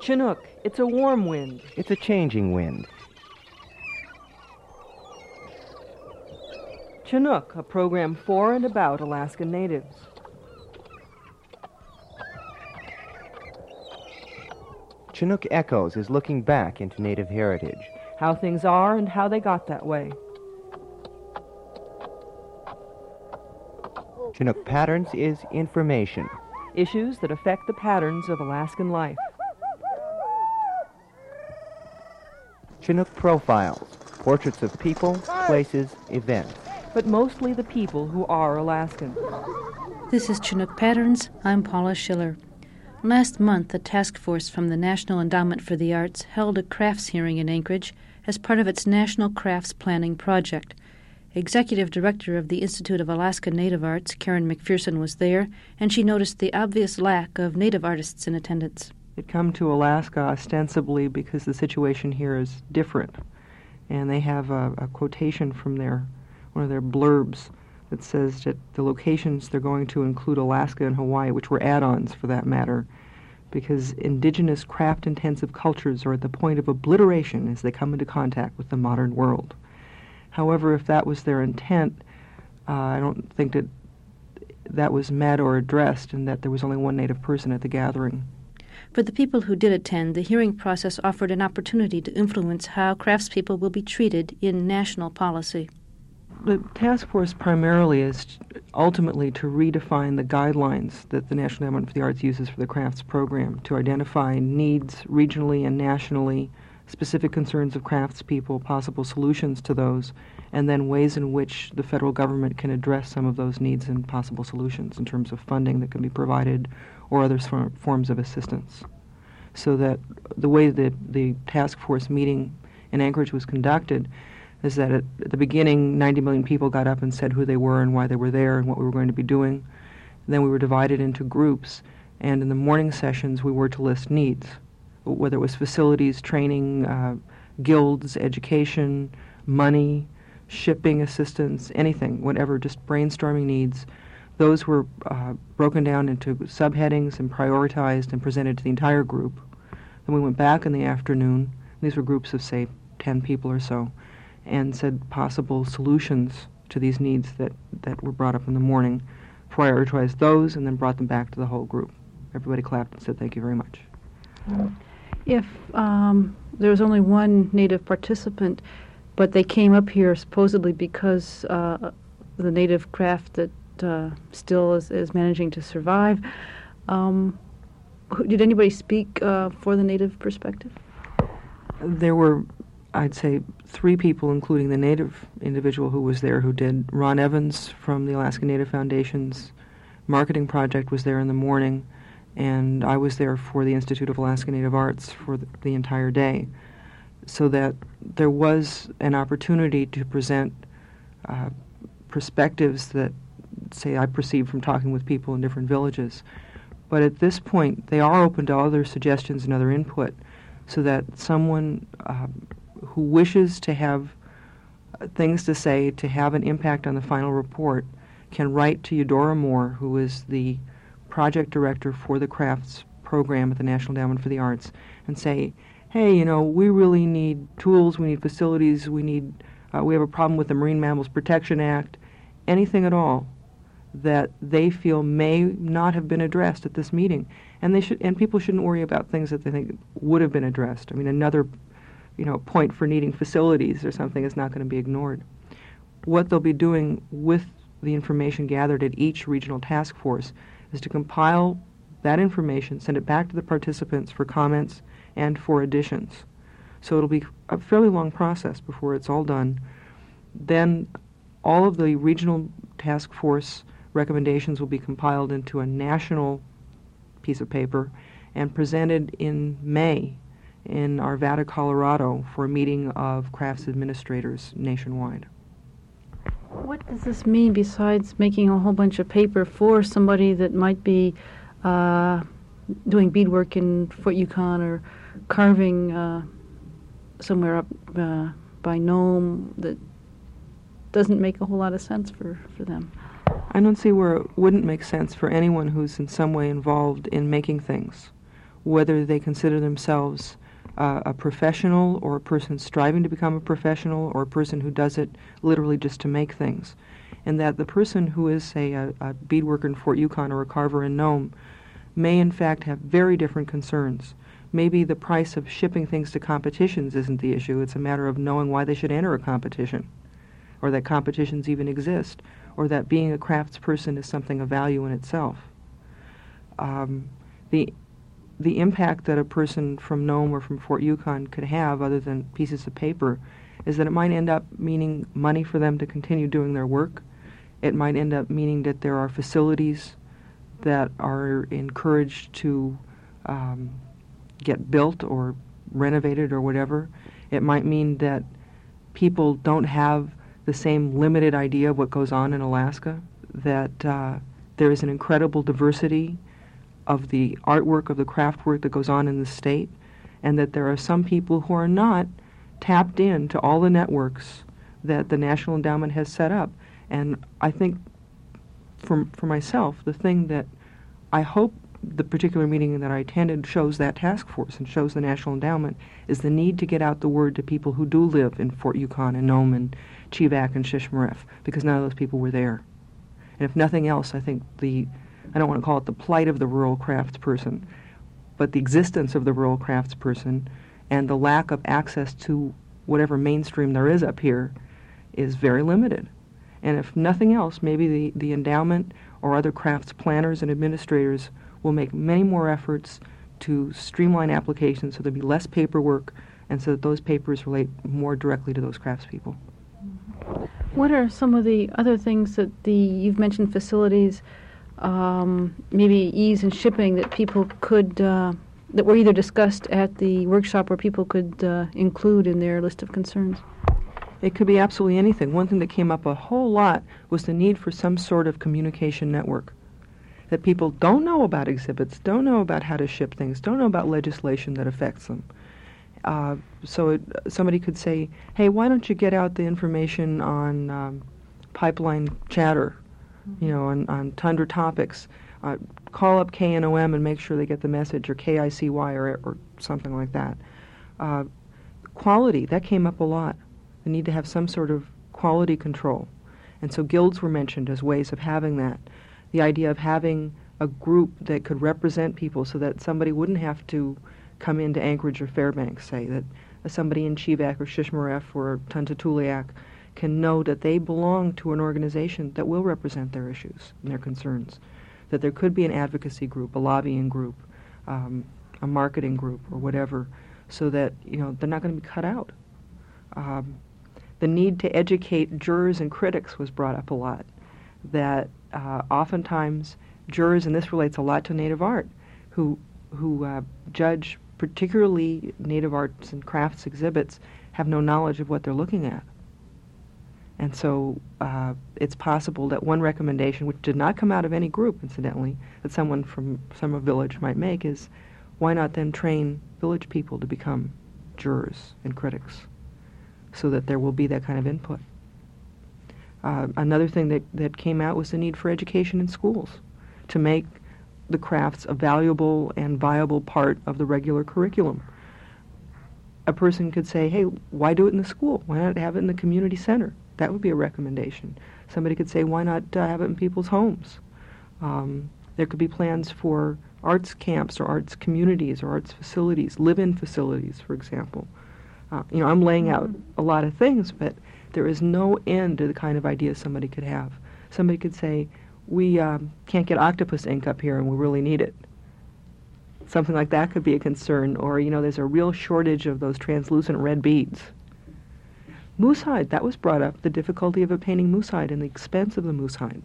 Chinook, it's a warm wind. It's a changing wind. Chinook, a program for and about Alaskan natives. Chinook Echoes is looking back into Native heritage. How things are and how they got that way. Chinook Patterns is information. Issues that affect the patterns of Alaskan life. Chinook Profiles, portraits of people, places, events. But mostly the people who are Alaskan. This is Chinook Patterns. I'm Paula Schiller. Last month, a task force from the National Endowment for the Arts held a crafts hearing in Anchorage as part of its National Crafts Planning Project. Executive Director of the Institute of Alaska Native Arts, Karen McPherson, was there, and she noticed the obvious lack of Native artists in attendance. They'd come to Alaska ostensibly because the situation here is different. And they have a quotation from one of their blurbs that says that the locations they're going to include Alaska and Hawaii, which were add-ons for that matter, because indigenous craft-intensive cultures are at the point of obliteration as they come into contact with the modern world. However, if that was their intent, I don't think that was met or addressed, and that there was only one Native person at the gathering. For the people who did attend, the hearing process offered an opportunity to influence how craftspeople will be treated in national policy. The task force primarily is ultimately to redefine the guidelines that the National Endowment for the Arts uses for the crafts program, to identify needs regionally and nationally, specific concerns of craftspeople, possible solutions to those, and then ways in which the federal government can address some of those needs and possible solutions in terms of funding that can be provided or other forms of assistance. So that the way that the task force meeting in Anchorage was conducted is that at the beginning, 90 million people got up and said who they were and why they were there and what we were going to be doing. And then we were divided into groups, and in the morning sessions we were to list needs, whether it was facilities, training, guilds, education, money, shipping assistance, anything, whatever, just brainstorming needs. Those were broken down into subheadings and prioritized and presented to the entire group. Then we went back in the afternoon. These were groups of, say, 10 people or so, and said possible solutions to these needs that were brought up in the morning, prioritized those, and then brought them back to the whole group. Everybody clapped and said, "Thank you very much." If there was only one Native participant, but they came up here supposedly because the Native craft that still is managing to survive, did anybody speak for the Native perspective? There were, I'd say, 3 people, including the Native individual who was there, who did. Ron Evans from the Alaska Native Foundation's marketing project was there in the morning, and I was there for the Institute of Alaska Native Arts for the entire day, so that there was an opportunity to present perspectives that, say, I perceived from talking with people in different villages. But at this point, they are open to other suggestions and other input, so that someone who wishes to have things to say, to have an impact on the final report, can write to Eudora Moore, who is the project director for the crafts program at the National Endowment for the Arts, and say, hey, we really need tools, we need facilities, we have a problem with the Marine Mammals Protection Act, anything at all that they feel may not have been addressed at this meeting. And people shouldn't worry about things that they think would have been addressed. I mean, another point for needing facilities or something is not going to be ignored. What they'll be doing with the information gathered at each regional task force is to compile that information, send it back to the participants for comments and for additions. So it'll be a fairly long process before it's all done. Then all of the regional task force recommendations will be compiled into a national piece of paper and presented in May in Arvada, Colorado, for a meeting of crafts administrators nationwide. What does this mean besides making a whole bunch of paper for somebody that might be doing beadwork in Fort Yukon or carving somewhere up by Nome that doesn't make a whole lot of sense for them? I don't see where it wouldn't make sense for anyone who's in some way involved in making things, whether they consider themselves a professional or a person striving to become a professional or a person who does it literally just to make things. And that the person who is, say, a beadworker in Fort Yukon or a carver in Nome may in fact have very different concerns. Maybe the price of shipping things to competitions isn't the issue. It's a matter of knowing why they should enter a competition, or that competitions even exist, or that being a craftsperson is something of value in itself. The impact that a person from Nome or from Fort Yukon could have, other than pieces of paper, is that it might end up meaning money for them to continue doing their work. It might end up meaning that there are facilities that are encouraged to get built or renovated or whatever. It might mean that people don't have the same limited idea of what goes on in Alaska, that there is an incredible diversity of the artwork, of the craft work that goes on in the state, and that there are some people who are not tapped into all the networks that the National Endowment has set up. And I think, for myself, the thing that I hope the particular meeting that I attended shows that task force and shows the National Endowment is the need to get out the word to people who do live in Fort Yukon and Nome and Chivak and Shishmaref, because none of those people were there. And if nothing else, I think I don't want to call it the plight of the rural craftsperson, but the existence of the rural craftsperson and the lack of access to whatever mainstream there is up here is very limited. And if nothing else, maybe the endowment or other crafts planners and administrators will make many more efforts to streamline applications so there'll be less paperwork and so that those papers relate more directly to those craftspeople. What are some of the other things that you've mentioned facilities, maybe ease in shipping that people could, that were either discussed at the workshop or people could include in their list of concerns? It could be absolutely anything. One thing that came up a whole lot was the need for some sort of communication network. That people don't know about exhibits, don't know about how to ship things, don't know about legislation that affects them. Somebody could say, hey, why don't you get out the information on pipeline chatter, on Tundra topics. Call up KNOM and make sure they get the message, or KICY or something like that. Quality, that came up a lot. The need to have some sort of quality control. And so guilds were mentioned as ways of having that. The idea of having a group that could represent people so that somebody wouldn't have to come into Anchorage or Fairbanks, say, that somebody in Chivak or Shishmaref or Tuntatuliak can know that they belong to an organization that will represent their issues and their concerns, that there could be an advocacy group, a lobbying group, a marketing group, or whatever, so that they're not going to be cut out. The need to educate jurors and critics was brought up a lot, that oftentimes jurors, and this relates a lot to Native art, who judge particularly Native arts and crafts exhibits, have no knowledge of what they're looking at. And so it's possible that one recommendation, which did not come out of any group, incidentally, that someone from some village might make is, why not then train village people to become jurors and critics so that there will be that kind of input. Another thing that came out was the need for education in schools to make the crafts a valuable and viable part of the regular curriculum. A person could say, hey, why do it in the school? Why not have it in the community center? That would be a recommendation. Somebody could say, why not have it in people's homes? There could be plans for arts camps or arts communities or arts facilities, live-in facilities, for example. I'm laying out a lot of things, but there is no end to the kind of ideas somebody could have. Somebody could say, we can't get octopus ink up here and we really need it. Something like that could be a concern. Or, there's a real shortage of those translucent red beads. Moose hide, that was brought up, the difficulty of obtaining moose hide and the expense of the moose hide.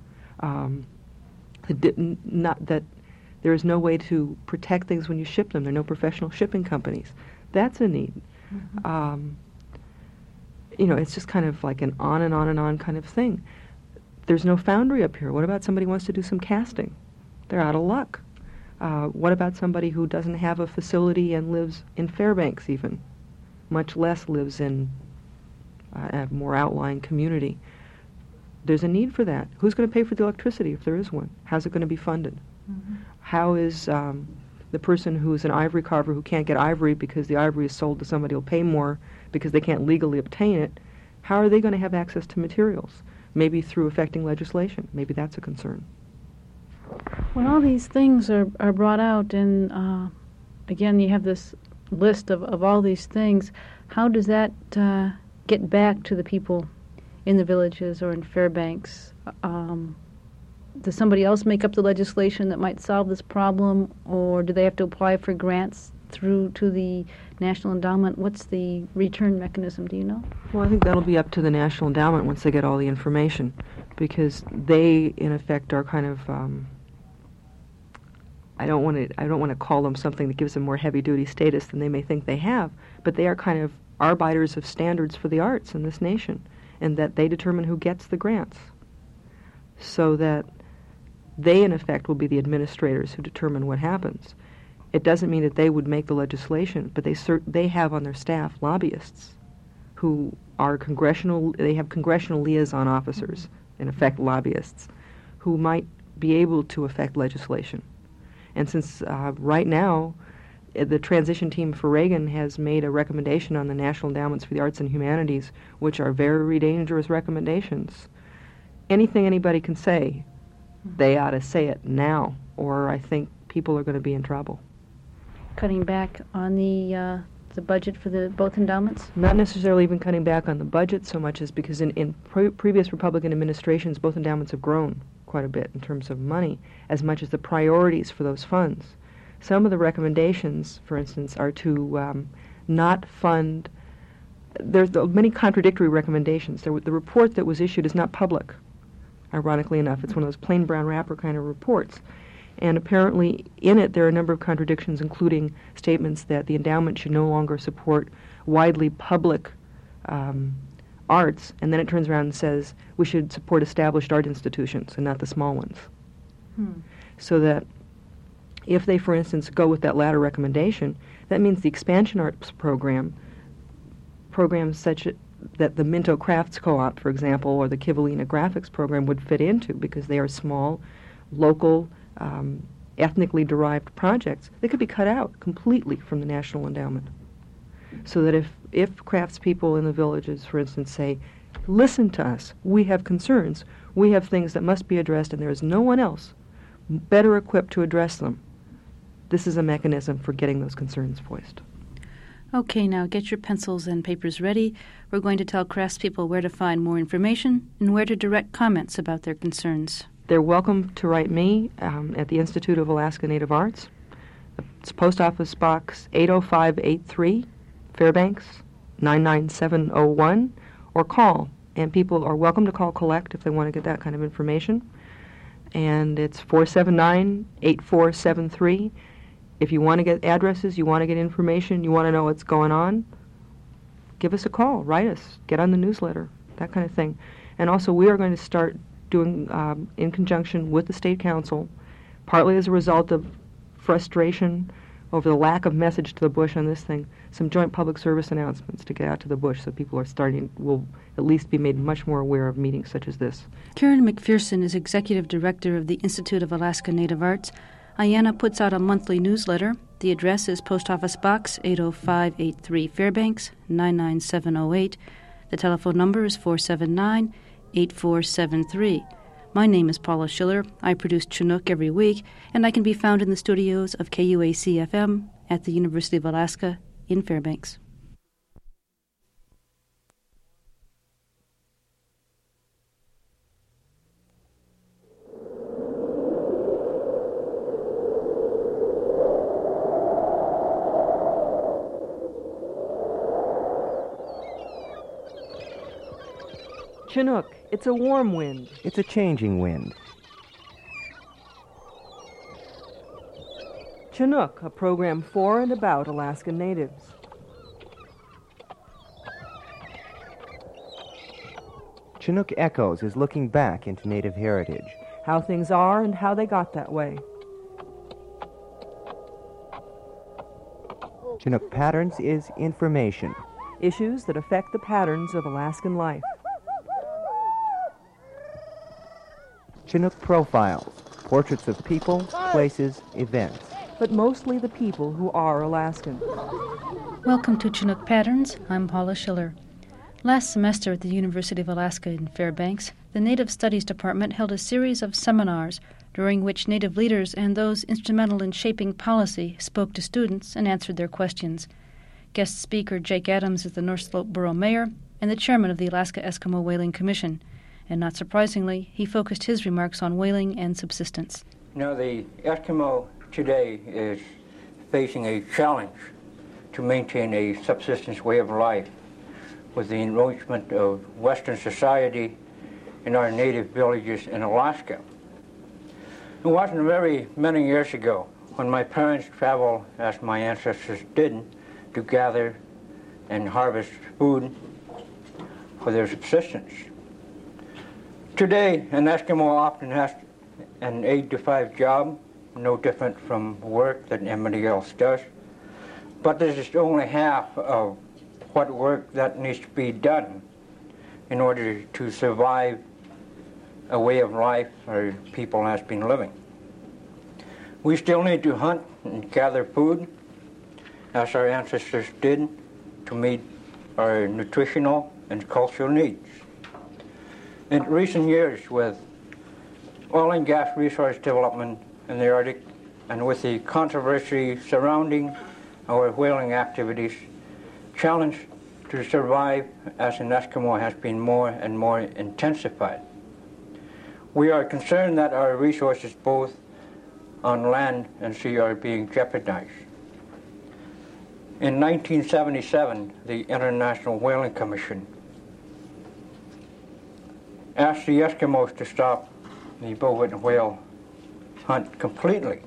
Not that there is no way to protect things when you ship them. There are no professional shipping companies. That's a need. Mm-hmm. It's just kind of like an on and on and on kind of thing. There's no foundry up here. What about somebody who wants to do some casting? They're out of luck. What about somebody who doesn't have a facility and lives in Fairbanks even, much less lives in a more outlying community? There's a need for that. Who's going to pay for the electricity if there is one? How's it going to be funded? Mm-hmm. How is the person who's an ivory carver who can't get ivory because the ivory is sold to somebody who'll pay more because they can't legally obtain it, how are they going to have access to materials? Maybe through affecting legislation. Maybe that's a concern. When all these things are brought out, and again, you have this list of all these things, how does that get back to the people in the villages or in Fairbanks? Does somebody else make up the legislation that might solve this problem, or do they have to apply for grants through to the National Endowment? What's the return mechanism, do you know? Well, I think that'll be up to the National Endowment once they get all the information, because they, in effect, are kind of, I don't want to call them something that gives them more heavy-duty status than they may think they have, but they are kind of arbiters of standards for the arts in this nation, and that they determine who gets the grants, so that they, in effect, will be the administrators who determine what happens. It doesn't mean that they would make the legislation, but they have on their staff lobbyists who are they have congressional liaison officers, in effect lobbyists, who might be able to affect legislation. And since right now, the transition team for Reagan has made a recommendation on the National Endowments for the Arts and Humanities, which are very dangerous recommendations. Anything anybody can say, they ought to say it now, or I think people are going to be in trouble. Cutting back on the budget for both endowments? Not necessarily even cutting back on the budget so much as because in previous Republican administrations, both endowments have grown quite a bit in terms of money, as much as the priorities for those funds. Some of the recommendations, for instance, are to not fund. There's many contradictory recommendations. The report that was issued is not public, ironically enough. It's one of those plain brown wrapper kind of reports. And apparently in it there are a number of contradictions, including statements that the endowment should no longer support widely public arts, and then it turns around and says we should support established art institutions and not the small ones. So that if they, for instance, go with that latter recommendation, that means the expansion arts programs such that the Minto Crafts Co-op, for example, or the Kivalina Graphics program would fit into, because they are small, local, ethnically derived projects, they could be cut out completely from the National Endowment. So that if craftspeople in the villages, for instance, say, listen to us, we have concerns, we have things that must be addressed, and there is no one else better equipped to address them, this is a mechanism for getting those concerns voiced. Okay, now get your pencils and papers ready. We're going to tell craftspeople where to find more information and where to direct comments about their concerns. They're welcome to write me at the Institute of Alaska Native Arts. It's Post Office Box 80583, Fairbanks 99701, or call. And people are welcome to call collect if they want to get that kind of information. And it's 479-8473. If you want to get addresses, you want to get information, you want to know what's going on, give us a call, write us, get on the newsletter, that kind of thing. And also we are going to start doing, in conjunction with the State Council, partly as a result of frustration over the lack of message to the bush on this thing, some joint public service announcements to get out to the bush so people will at least be made much more aware of meetings such as this. Karen McPherson is Executive Director of the Institute of Alaska Native Arts. IANA puts out a monthly newsletter. The address is Post Office Box 80583, Fairbanks 99708. The telephone number is 479-8473. My name is Paula Schiller. I produce Chinook every week, and I can be found in the studios of KUAC-FM at the University of Alaska in Fairbanks. Chinook, it's a warm wind. It's a changing wind. Chinook, a program for and about Alaskan natives. Chinook Echoes is looking back into Native heritage. How things are and how they got that way. Chinook Patterns is information. Issues that affect the patterns of Alaskan life. Chinook Profiles, portraits of people, places, events. but mostly the people who are Alaskan. Welcome to Chinook Patterns. I'm Paula Schiller. Last semester at the University of Alaska in Fairbanks, the Native Studies Department held a series of seminars during which Native leaders and those instrumental in shaping policy spoke to students and answered their questions. Guest speaker Jake Adams is the North Slope Borough Mayor and the chairman of the Alaska Eskimo Whaling Commission. And not surprisingly, he focused his remarks on whaling and subsistence. Now, the Eskimo today is facing a challenge to maintain a subsistence way of life with the encroachment of Western society in our native villages in Alaska. It wasn't very many years ago when my parents traveled, as my ancestors did, to gather and harvest food for their subsistence. Today, an Eskimo often has an 8-to-5 job, no different from work that anybody else does. But this is only half of what work that needs to be done in order to survive a way of life our people has been living. We still need to hunt and gather food, as our ancestors did, to meet our nutritional and cultural needs. In recent years, with oil and gas resource development in the Arctic and with the controversy surrounding our whaling activities, challenge to survive as an Eskimo has been more and more intensified. We are concerned that our resources both on land and sea are being jeopardized. In 1977, the International Whaling Commission asked the Eskimos to stop the bowhead whale hunt completely.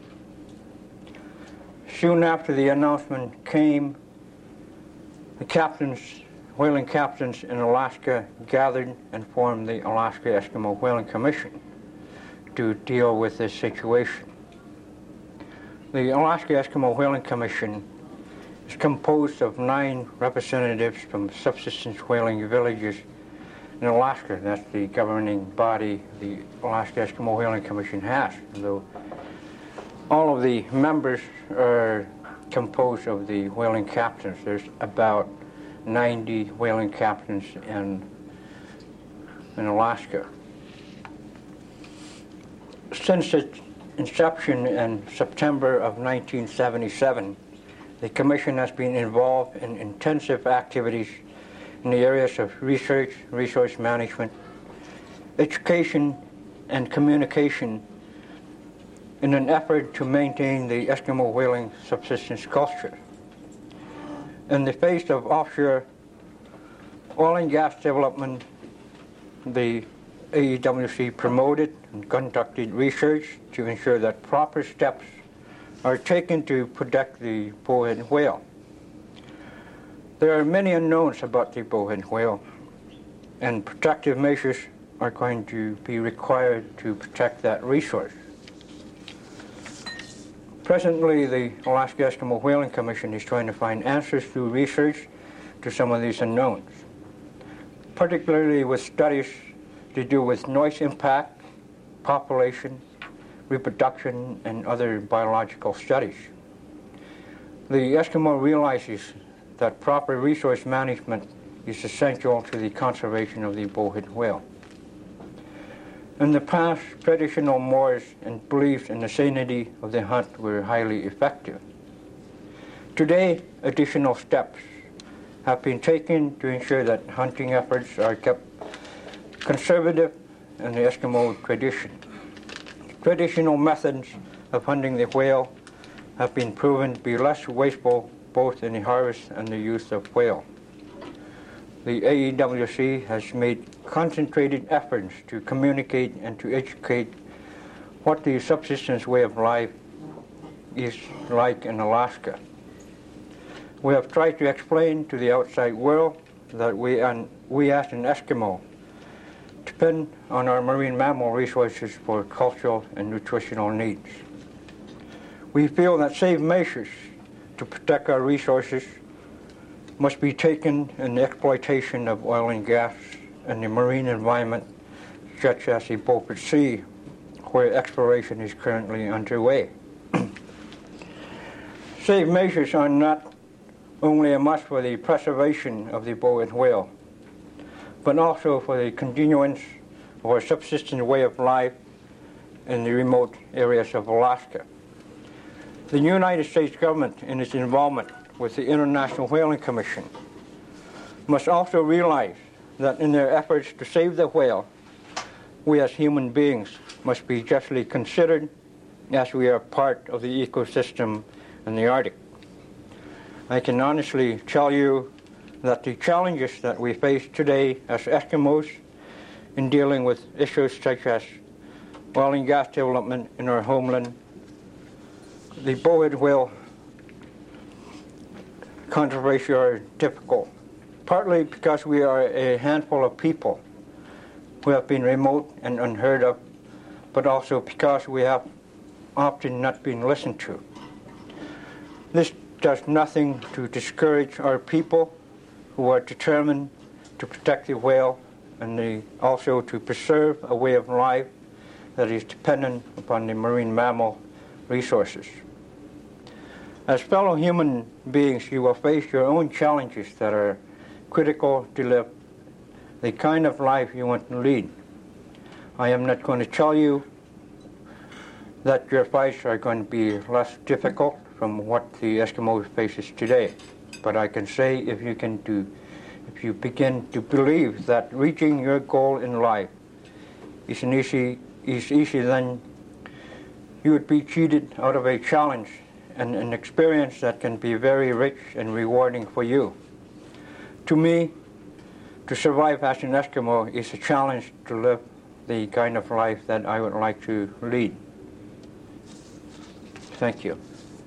Soon after the announcement came, the whaling captains in Alaska gathered and formed the Alaska Eskimo Whaling Commission to deal with this situation. The Alaska Eskimo Whaling Commission is composed of 9 representatives from subsistence whaling villages in Alaska. That's the governing body the Alaska Eskimo Whaling Commission has. Though all of the members are composed of the whaling captains. There's about 90 whaling captains in Alaska. Since its inception in September of 1977, the Commission has been involved in intensive activities in the areas of research, resource management, education, and communication in an effort to maintain the Eskimo whaling subsistence culture. In the face of offshore oil and gas development, the AEWC promoted and conducted research to ensure that proper steps are taken to protect the bowhead whale. There are many unknowns about the bowhead whale, and protective measures are going to be required to protect that resource. Presently, the Alaska Eskimo Whaling Commission is trying to find answers through research to some of these unknowns, particularly with studies to do with noise impact, population, reproduction, and other biological studies. The Eskimo realizes that proper resource management is essential to the conservation of the bowhead whale. In the past, traditional mores and beliefs in the sanity of the hunt were highly effective. Today, additional steps have been taken to ensure that hunting efforts are kept conservative in the Eskimo tradition. Traditional methods of hunting the whale have been proven to be less wasteful both in the harvest and the use of whale. The AEWC has made concentrated efforts to communicate and to educate what the subsistence way of life is like in Alaska. We have tried to explain to the outside world that we as an Eskimo depend on our marine mammal resources for cultural and nutritional needs. We feel that safe measures to protect our resources must be taken in the exploitation of oil and gas in the marine environment, such as the Beaufort Sea, where exploration is currently underway. Safe measures are not only a must for the preservation of the bowhead whale, but also for the continuance of our subsistence way of life in the remote areas of Alaska. The United States government, in its involvement with the International Whaling Commission, must also realize that in their efforts to save the whale, we as human beings must be justly considered, as we are part of the ecosystem in the Arctic. I can honestly tell you that the challenges that we face today as Eskimos in dealing with issues such as oil and gas development in our homeland, the bowhead whale controversy are difficult, partly because we are a handful of people who have been remote and unheard of, but also because we have often not been listened to. This does nothing to discourage our people who are determined to protect the whale and also to preserve a way of life that is dependent upon the marine mammal resources. As fellow human beings, you will face your own challenges that are critical to live the kind of life you want to lead. I am not going to tell you that your fights are going to be less difficult from what the Eskimo faces today, but I can say if you begin to believe that reaching your goal in life is easy, then you would be cheated out of a challenge and an experience that can be very rich and rewarding for you. To me, to survive as an Eskimo is a challenge to live the kind of life that I would like to lead. Thank you.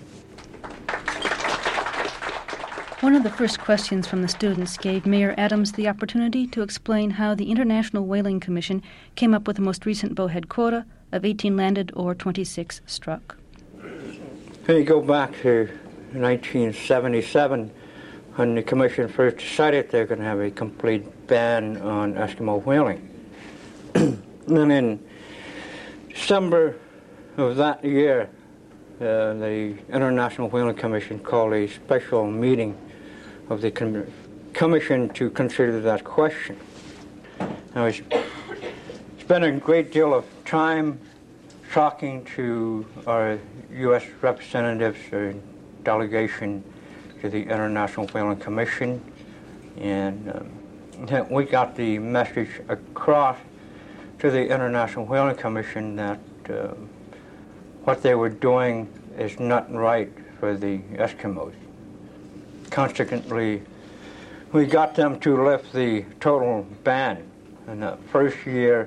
One of the first questions from the students gave Mayor Adams the opportunity to explain how the International Whaling Commission came up with the most recent bowhead quota of 18 landed or 26 struck. When you go back to 1977, when the Commission first decided they're going to have a complete ban on Eskimo whaling. And in December of that year, the International Whaling Commission called a special meeting of the Commission to consider that question. Now, it's been a great deal of time talking to our U.S. representatives or delegation to the International Whaling Commission, and we got the message across to the International Whaling Commission that what they were doing is not right for the Eskimos. Consequently, we got them to lift the total ban. In the first year,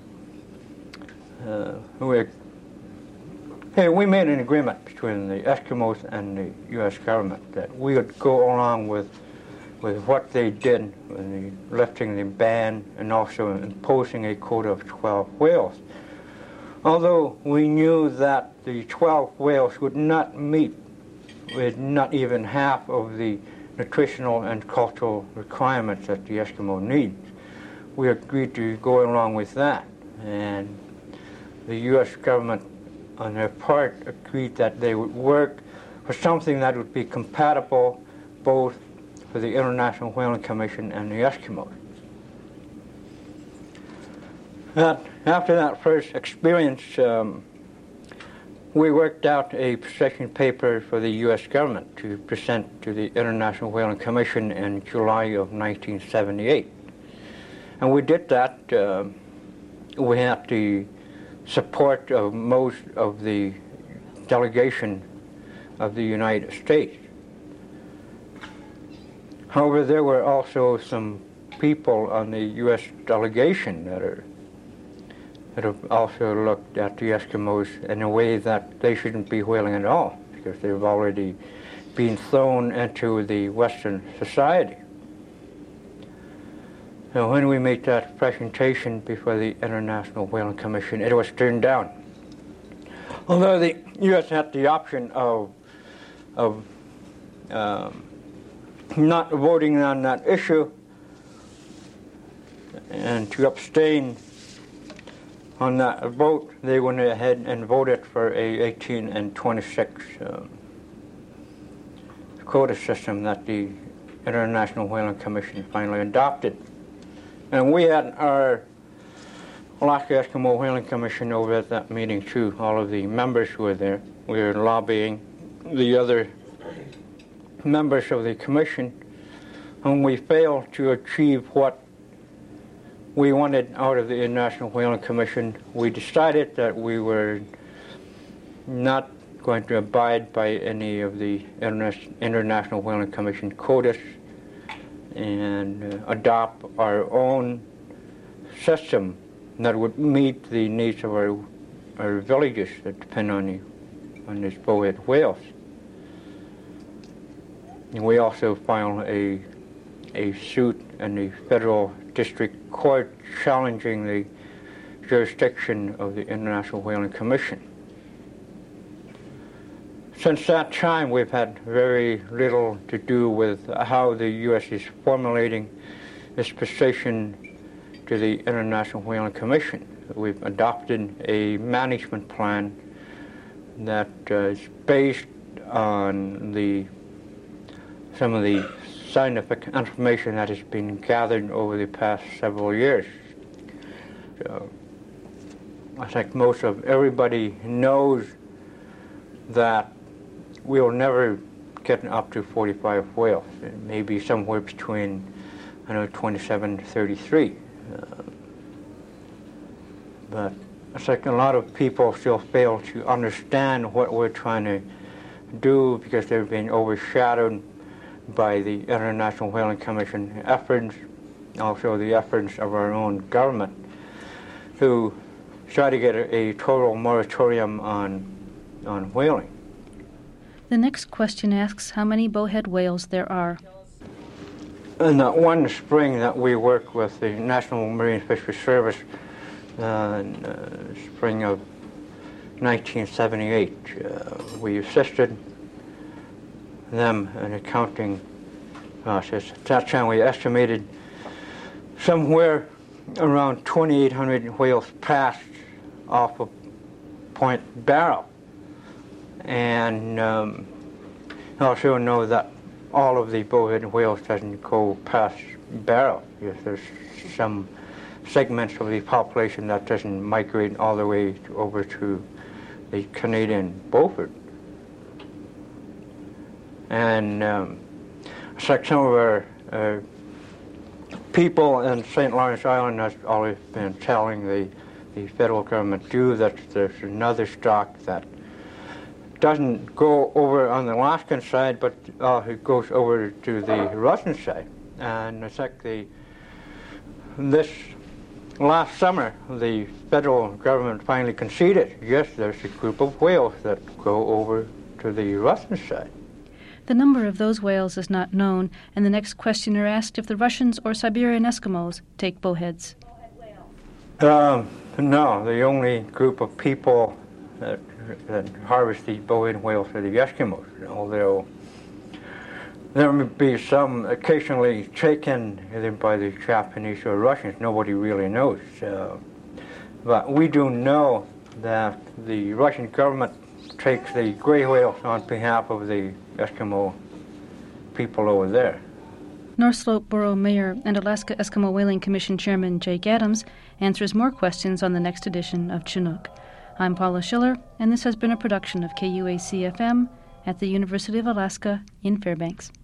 we made an agreement between the Eskimos and the U.S. government that we would go along with what they did with the lifting the ban and also imposing a quota of 12 whales. Although we knew that the 12 whales would not meet with not even half of the nutritional and cultural requirements that the Eskimo needs, we agreed to go along with that. And the U.S. government, on their part, agreed that they would work for something that would be compatible both for the International Whaling Commission and the Eskimos. After that first experience, we worked out a position paper for the U.S. government to present to the International Whaling Commission in July of 1978. And we did that. We had the support of most of the delegation of the United States. However, there were also some people on the U.S. delegation that have also looked at the Eskimos in a way that they shouldn't be whaling at all, because they've already been thrown into the Western society. So when we made that presentation before the International Whaling Commission, it was turned down. Although the U.S. had the option of not voting on that issue and to abstain on that vote, they went ahead and voted for a 18 and 26 quota system that the International Whaling Commission finally adopted. And we had our Alaska Eskimo Whaling Commission over at that meeting too. All of the members who were there. We were lobbying the other members of the commission, and we failed to achieve what we wanted out of the International Whaling Commission. We decided that we were not going to abide by any of the International Whaling Commission quotas and adopt our own system that would meet the needs of our villages that depend on these bowhead whales. And we also filed a suit in the federal district court challenging the jurisdiction of the International Whaling Commission. Since that time, we've had very little to do with how the U.S. is formulating its position to the International Whaling Commission. We've adopted a management plan that is based on some of the scientific information that has been gathered over the past several years. So, I think most of everybody knows that we'll never get up to 45 whales. It may be somewhere between 27 to 33. But I think a lot of people still fail to understand what we're trying to do because they've been overshadowed by the International Whaling Commission efforts, also the efforts of our own government, who try to get a total moratorium on whaling. The next question asks how many bowhead whales there are. In that one spring that we worked with the National Marine Fisheries Service in spring of 1978, we assisted them in a counting process. At that time we estimated somewhere around 2,800 whales passed off of Point Barrow. And also know that all of the bowhead whales doesn't go past Barrow. Yes, there's some segments of the population that doesn't migrate all the way over to the Canadian Beaufort. And it's like some of our people in St. Lawrence Island has always been telling the federal government too that there's another stock that doesn't go over on the Alaskan side, but it goes over to the Russian side. And it's like this last summer, the federal government finally conceded, yes, there's a group of whales that go over to the Russian side. The number of those whales is not known, and the next questioner asked if the Russians or Siberian Eskimos take bowheads. No, the only group of people that harvest these bowhead whales are the Eskimos, although there may be some occasionally taken either by the Japanese or Russians. Nobody really knows. But we do know that the Russian government takes the gray whales on behalf of the Eskimo people over there. North Slope Borough Mayor and Alaska Eskimo Whaling Commission Chairman Jake Adams answers more questions on the next edition of Chinook. I'm Paula Schiller, and this has been a production of KUAC-FM at the University of Alaska in Fairbanks.